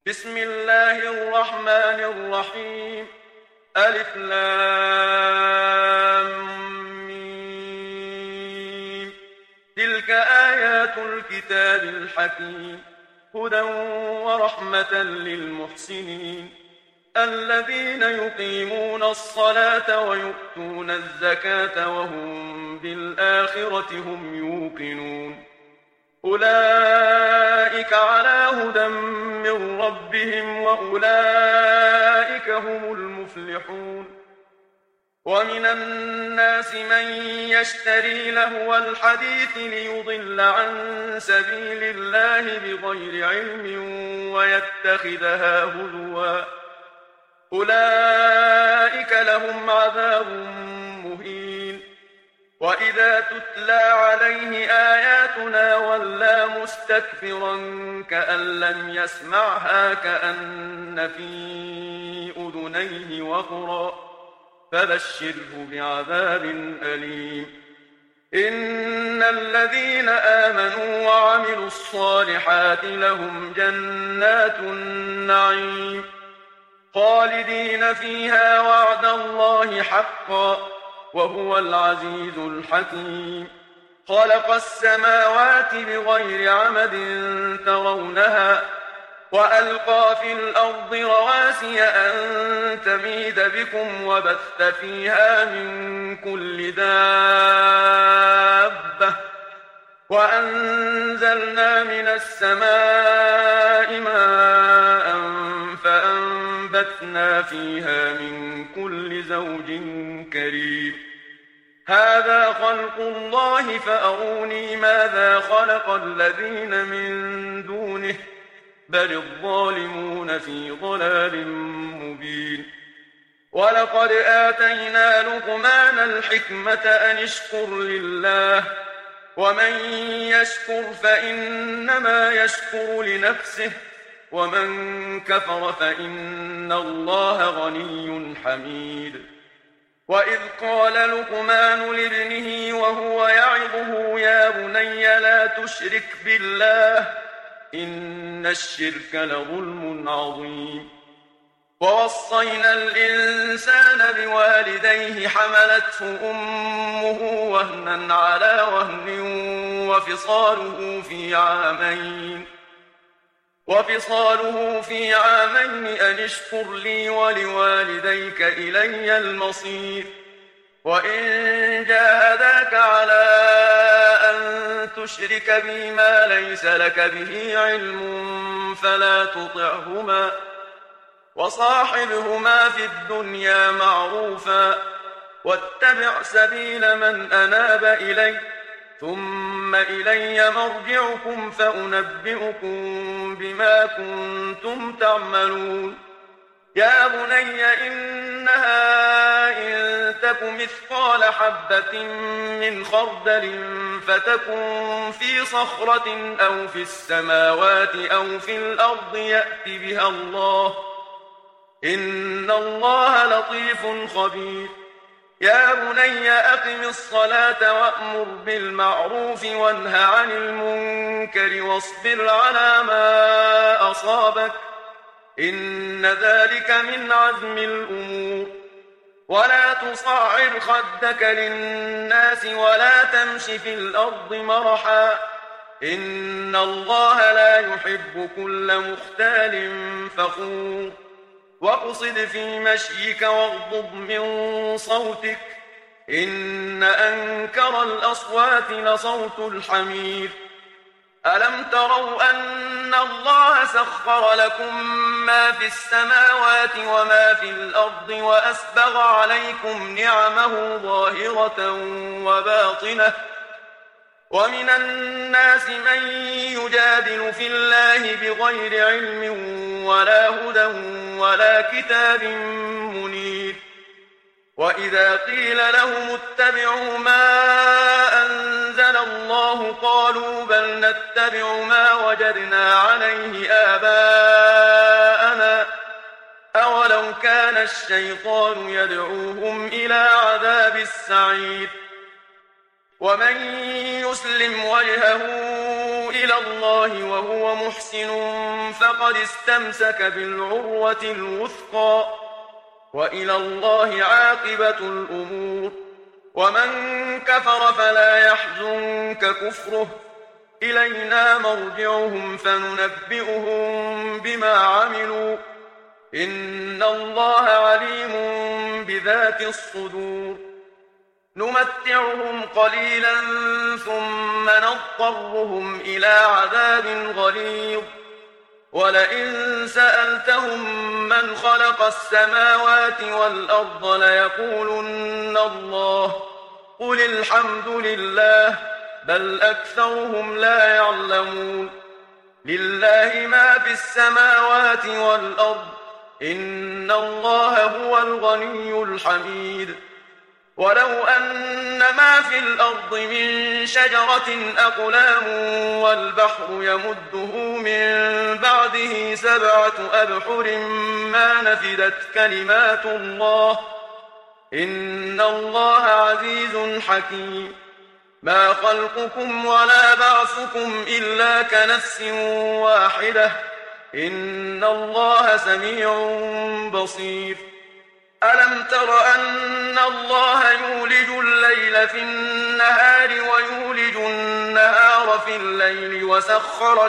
بسم الله الرحمن الرحيم. ألف لام ميم. تلك آيات الكتاب الحكيم، هدى ورحمة للمحسنين الذين يقيمون الصلاة ويؤتون الزكاة وهم بالآخرة هم يوقنون. أولئك على هدى من ربهم وأولئك هم المفلحون. ومن الناس من يشتري لهو الحديث ليضل عن سبيل الله بغير علم ويتخذها هزوا، أولئك لهم عذاب مهين. وإذا تتلى عليه آياتنا ولى مستكبرا كأن لم يسمعها كأن في أذنيه وقرا، فبشره بعذاب أليم. إن الذين آمنوا وعملوا الصالحات لهم جنات النعيم خالدين فيها وعد الله حقا وهو العزيز الحكيم. خلق السماوات بغير عمد ترونها وألقى في الأرض رواسي أن تميد بكم وبث فيها من كل دابة وأنزلنا من السماء ماء فأنبتنا فيها من كل زوج كريم. هذا خلق الله فأروني ماذا خلق الذين من دونه بل الظالمون في ضلال مبين. ولقد آتينا لقمان الحكمة أن اشكر لله ومن يشكر فإنما يشكر لنفسه ومن كفر فإن الله غني حميد. وإذ قال لقمان لابنه وهو يعظه يا بني لا تشرك بالله إن الشرك لظلم عظيم. ووصينا الإنسان بوالديه حملته أمه وهنا على وهن وفصاله في عامين أن اشكر لي ولوالديك إلي المصير. وإن جاهداك على أن تشرك بي ما ليس لك به علم فلا تطعهما وصاحبهما في الدنيا معروفا واتبع سبيل من أناب إلي ثم إلي مرجعكم فأنبئكم بما كنتم تعملون. يا بني إنها إن تك مثقال حبة من خردل فتكن في صخرة أو في السماوات أو في الأرض يأت بها الله إن الله لطيف خبير. يا بني أقم الصلاة وأمر بالمعروف وانه عن المنكر واصبر على ما أصابك إن ذلك من عزم الأمور. ولا تصعر خدك للناس ولا تمش في الأرض مرحا إن الله لا يحب كل مختال فخور. واقصد في مشيك واغضض من صوتك إن أنكر الأصوات لصوت الحمير. ألم تروا أن الله سخر لكم ما في السماوات وما في الأرض وأسبغ عليكم نعمه ظاهرة وباطنة ومن الناس من يجادل في الله بغير علم ولا هدى ولا كتاب منير. وإذا قيل لهم اتبعوا ما أنزل الله قالوا بل نتبع ما وجدنا عليه آباءنا أولو كان الشيطان يدعوهم إلى عذاب السعير. ومن يسلم وجهه إلى الله وهو محسن فقد استمسك بالعروة الوثقى وإلى الله عاقبة الأمور ومن كفر فلا يحزنك كفره إلينا مرجعهم فننبئهم بما عملوا إن الله عليم بذات الصدور نمتعهم قليلا ثم نضطرهم إلى عذاب غليظ ولئن سألتهم من خلق السماوات والأرض ليقولن الله قل الحمد لله بل أكثرهم لا يعلمون لله ما في السماوات والأرض إن الله هو الغني الحميد ولو أن ما في الأرض من شجرة أقلام والبحر يمده من بعده 7 أبحر ما نفدت كلمات الله إن الله عزيز حكيم ما خلقكم ولا بعثكم إلا كنفس واحدة إن الله سميع بصير ألم تر أن الله يولج الليل في النهار ويولج النهار في الليل وسخر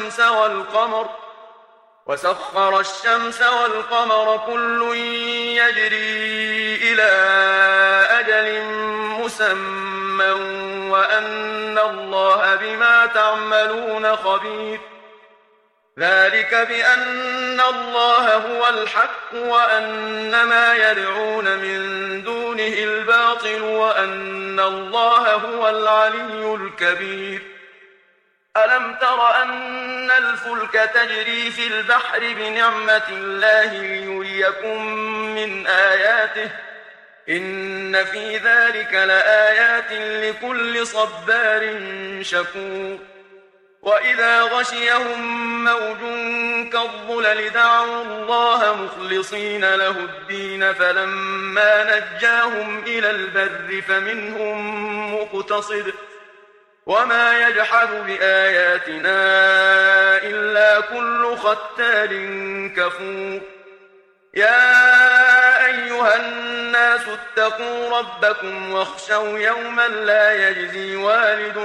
الشمس والقمر كل يجري إلى أجل مسمى وأن الله بما تعملون خبير ذلك بأن الله هو الحق وأن ما يدعون من دونه الباطل وأن الله هو العلي الكبير ألم تر أن الفلك تجري في البحر بنعمة الله ليريكم من آياته إن في ذلك لآيات لكل صبار شكور وإذا غشيهم موج كالظلل دعوا الله مخلصين له الدين فلما نجاهم إلى البر فمنهم مقتصد وما يجحد بآياتنا إلا كل ختال كفور يا أيها الناس اتقوا ربكم واخشوا يوما لا يجزي والد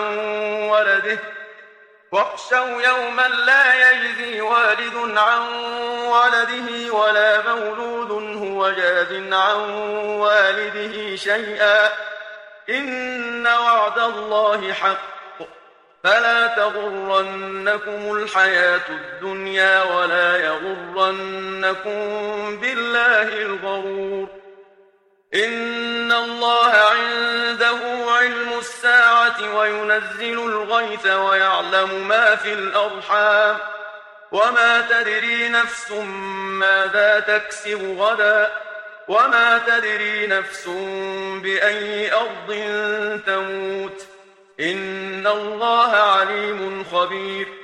عن ولده ولا مولود هو جاز عن والده شيئا إن وعد الله حق فلا تغرنكم الحياة الدنيا ولا يغرنكم بالله الغرور إن الله عنده علم الساعة وينزل الغيث ويعلم ما في الأرحام وما تدري نفس ماذا تكسب غدا وما تدري نفس بأي أرض تموت إن الله عليم خبير